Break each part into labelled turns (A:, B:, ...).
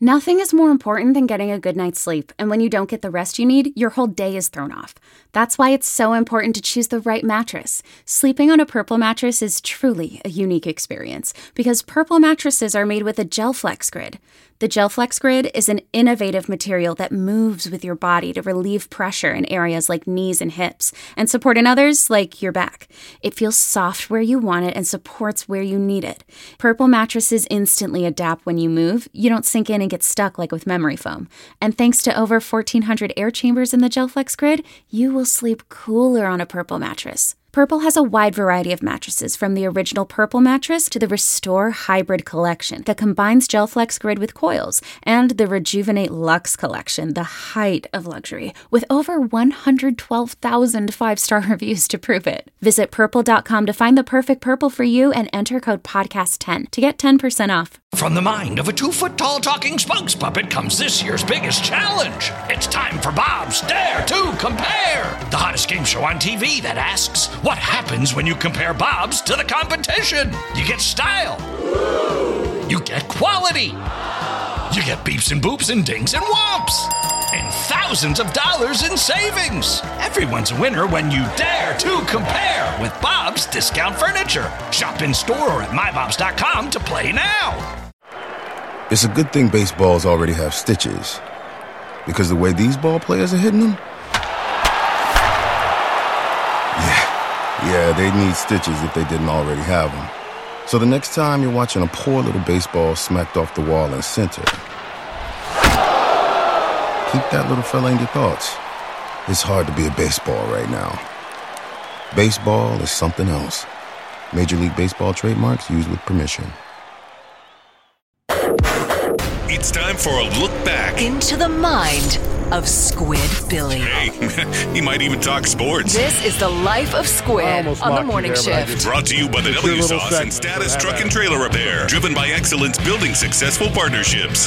A: Nothing is more important than getting a good night's sleep, and when you don't get the rest you need, your whole day is thrown off. That's why it's so important to choose the right mattress. Sleeping on a Purple mattress is truly a unique experience, because Purple mattresses are made with a GelFlex Grid. The GelFlex Grid is an innovative material that moves with your body to relieve pressure in areas like knees and hips, and support in others like your back. It feels soft where you want it and supports where you need it. Purple mattresses instantly adapt when you move. You don't sink in and get stuck like with memory foam. And thanks to over 1,400 air chambers in the GelFlex Grid, you will sleep cooler on a Purple mattress. Purple has a wide variety of mattresses, from the original Purple mattress to the Restore Hybrid collection that combines GelFlex Grid with coils, and the Rejuvenate Luxe collection, the height of luxury, with over 112,000 five-star reviews to prove it. Visit purple.com to find the perfect Purple for you and enter code podcast10 to get 10% off.
B: From the mind of a 2-foot-tall talking spokes puppet comes this year's biggest challenge. It's time for Bob's Dare to Compare, the hottest game show on TV that asks, what happens when you compare Bob's to the competition? You get style. You get quality. You get beeps and boops and dings and whomps. And thousands of dollars in savings. Everyone's a winner when you dare to compare with Bob's Discount Furniture. Shop in store or at mybobs.com to play now.
C: It's a good thing baseballs already have stitches, because the way these ball players are hitting them, yeah, they need stitches if they didn't already have them. So the next time you're watching a poor little baseball smacked off the wall in center, keep that little fella in your thoughts. It's hard to be a baseball right now. Baseball is something else. Major League Baseball trademarks used with permission.
D: It's time for a look back
E: into the mind of Squid Billy.
D: Hey, he might even talk sports.
E: This is the life of Squid on the morning shift.
D: Brought to you by the W Sauce and Status Truck and Trailer Repair. Driven by excellence, building successful partnerships.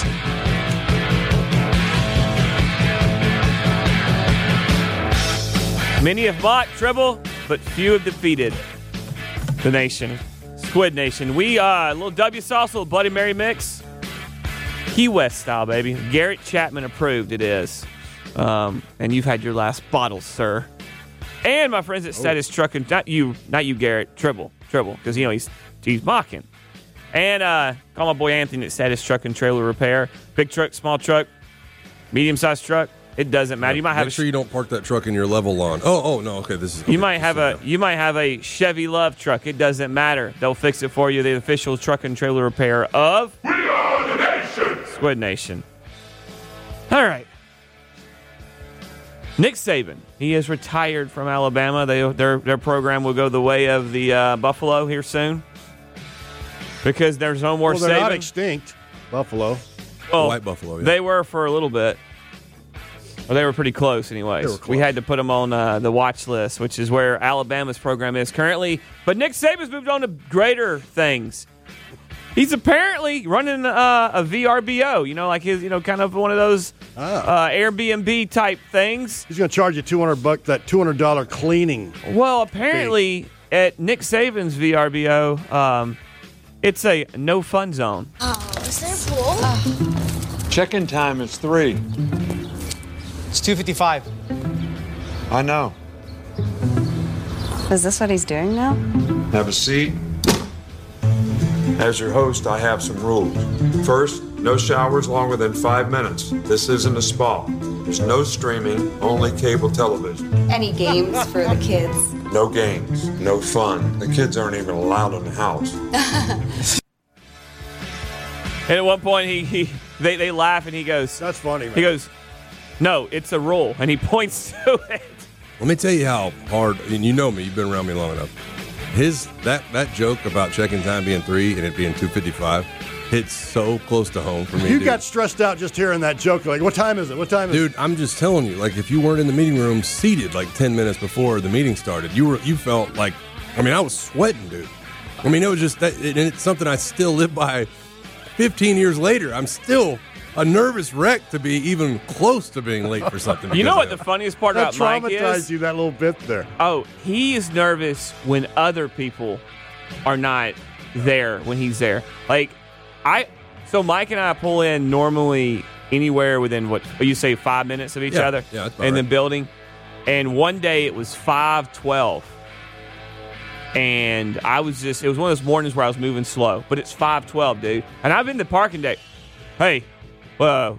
F: Many have mocked Tribble, but few have defeated the nation. Squid Nation. We, a little W Sauce, a little Bloody Mary mix. Key West style, baby. Garrett Chapman approved it is. And you've had your last bottle, sir. And my friends at Status Truck and not you, Garrett, Tribble, because you know he's mocking. And call my boy Anthony at Status Truck and Trailer Repair. Big truck, small truck, medium-sized truck. It doesn't matter. You might have
G: Make sure you don't park that truck in your level lawn. Oh no, okay. This is. Okay,
F: you might have a Chevy Love truck. It doesn't matter. They'll fix it for you. The official truck and trailer repair of
H: We Are the Nation.
F: Squid Nation. All right. Nick Saban. He is retired from Alabama. Their program will go the way of the Buffalo here soon because there's no more Saban.
I: They're not extinct. Buffalo.
F: Well,
G: White Buffalo. Yeah.
F: They were for a little bit. Well, they were pretty close anyways. We had to put them on the watch list, which is where Alabama's program is currently. But Nick Saban's moved on to greater things. He's apparently running a VRBO, like his, kind of one of those Airbnb type things.
I: He's going to charge you $200, that $200 cleaning.
F: Well, apparently at Nick Saban's VRBO, it's a no fun zone.
J: Oh, is there a pool?
K: Check-in time is 3.
L: It's 2:55.
K: I know.
M: Is this what he's doing now?
K: Have a seat. As your host, I have some rules. First, no showers longer than 5 minutes. This isn't a spa. There's no streaming, only cable television.
M: Any games for the kids?
K: No games, no fun. The kids aren't even allowed in the house.
F: And at one point, they laugh and he goes,
I: "That's funny, man."
F: He goes, "No, it's a rule," and he points to it.
G: Let me tell you how hard, and you know me, you've been around me long enough. That joke about check-in time being 3 and it being 2:55 hits so close to home for me.
I: You got stressed out just hearing that joke. Like, what time is it? What time is it?
G: Dude, I'm just telling you, like, if you weren't in the meeting room seated like 10 minutes before the meeting started, you felt like, I was sweating, dude. It was just that, and it's something I still live by 15 years later. I'm still a nervous wreck to be even close to being late for something.
F: You know what the funniest part about Mike is?
I: That traumatized you, that little bit there.
F: Oh, he is nervous when other people are not there when he's there. Like, So Mike and I pull in normally anywhere within, what you say, 5 minutes of each other in the building. And one day it was 5:12. And it was one of those mornings where I was moving slow. But it's 5:12, dude. And I've been to parking day. Hey, and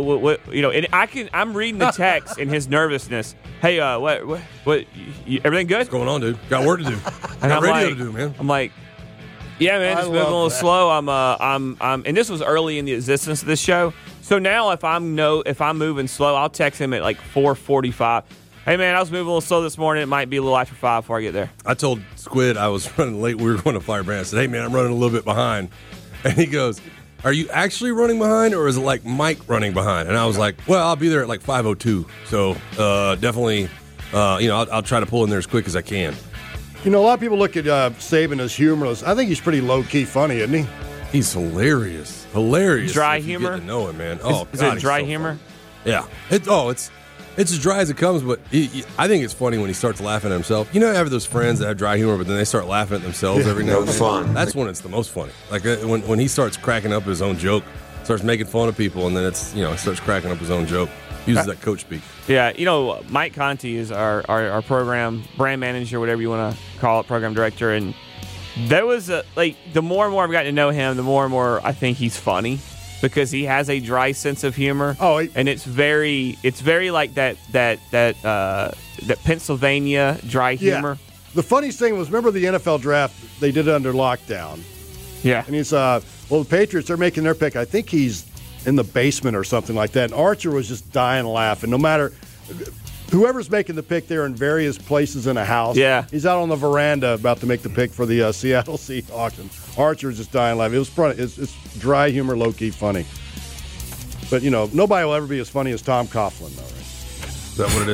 F: I'm reading the text and his nervousness. Hey, what, everything good?
G: What's going on, dude? Got work to do.
F: And
G: Got
F: I'm
G: radio
F: like,
G: to do, man.
F: I'm like, yeah, man, just moving a little slow. And this was early in the existence of this show. So now if I'm moving slow, I'll text him at like 4:45. Hey, man, I was moving a little slow this morning. It might be a little after 5 before I get there.
G: I told Squid I was running late. We were going to Firebrand. I said, hey, man, I'm running a little bit behind. And he goes, are you actually running behind, or is it like Mike running behind? And I was like, well, I'll be there at like 5:02. So definitely, I'll try to pull in there as quick as I can.
I: You know, a lot of people look at Saban as humorless. I think he's pretty low-key funny, isn't he?
G: He's hilarious. Hilarious.
F: Dry humor?
G: You get to know him, man.
F: Is it dry humor?
G: Yeah. It's as dry as it comes, but I think it's funny when he starts laughing at himself. You know, I have those friends that have dry humor, but then they start laughing at themselves every now and then.
K: Fun.
G: That's when it's the most funny. Like when he starts cracking up his own joke, starts making fun of people, and then starts cracking up his own joke. Uses that coach speak.
F: Yeah, Mike Conti is our program brand manager, whatever you want to call it, program director, and there was the more and more I've gotten to know him, the more and more I think he's funny. Because he has a dry sense of humor, and it's very like that Pennsylvania dry humor.
I: Yeah. The funniest thing was, remember the NFL draft? They did it under lockdown.
F: Yeah,
I: and he's the Patriots are making their pick. I think he's in the basement or something like that. And Archer was just dying laughing. No matter whoever's making the pick, they're in various places in a house.
F: Yeah,
I: he's out on the veranda about to make the pick for the Seattle Seahawks. And Archer's just dying laughing. It was funny. It's dry humor, low key funny. But nobody will ever be as funny as Tom Coughlin, though. Right?
G: Is that what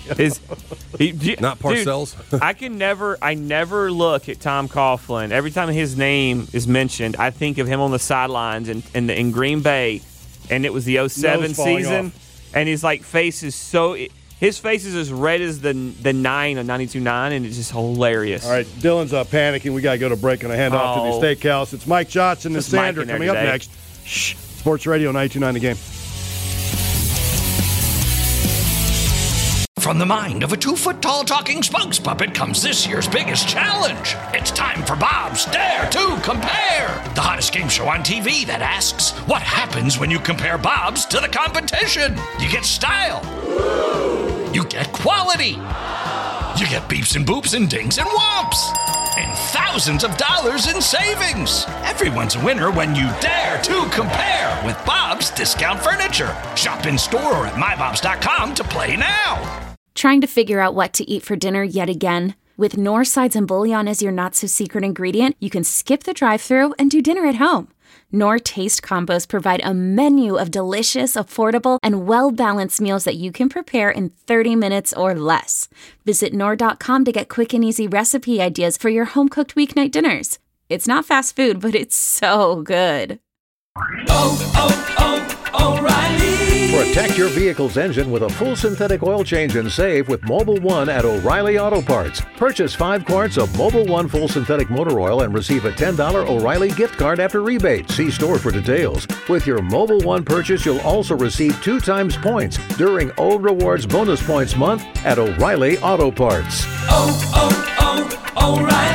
G: it is? Not Parcells.
F: Dude, I never look at Tom Coughlin. Every time his name is mentioned, I think of him on the sidelines in Green Bay, and it was the 07 season, and his face is so. His face is as red as the 9 on 92.9, and it's just hilarious.
I: All right, Dylan's panicking. We got to go to break and I hand off to the steakhouse. It's Mike Johnson and Sandra coming up next. Shh. Sports Radio 92.9 The Game.
B: From the mind of a 2-foot-tall talking spokes puppet comes this year's biggest challenge. It's time for Bob's Dare to Compare, the hottest game show on TV that asks, what happens when you compare Bob's to the competition? You get style. You get quality. You get beeps and boops and dings and whomps. And thousands of dollars in savings. Everyone's a winner when you dare to compare with Bob's Discount Furniture. Shop in store or at mybobs.com to play now.
A: Trying to figure out what to eat for dinner yet again? With Knorr sides and bouillon as your not-so-secret ingredient, you can skip the drive-thru and do dinner at home. Knorr Taste Combos provide a menu of delicious, affordable, and well-balanced meals that you can prepare in 30 minutes or less. Visit Knorr.com to get quick and easy recipe ideas for your home-cooked weeknight dinners. It's not fast food, but it's so good.
H: O'Reilly. Protect your vehicle's engine with a full synthetic oil change and save with Mobil 1 at O'Reilly Auto Parts. Purchase 5 quarts of Mobil 1 full synthetic motor oil and receive a $10 O'Reilly gift card after rebate. See store for details. With your Mobil 1 purchase, you'll also receive 2 times points during O Rewards Bonus Points Month at O'Reilly Auto Parts.
N: O'Reilly.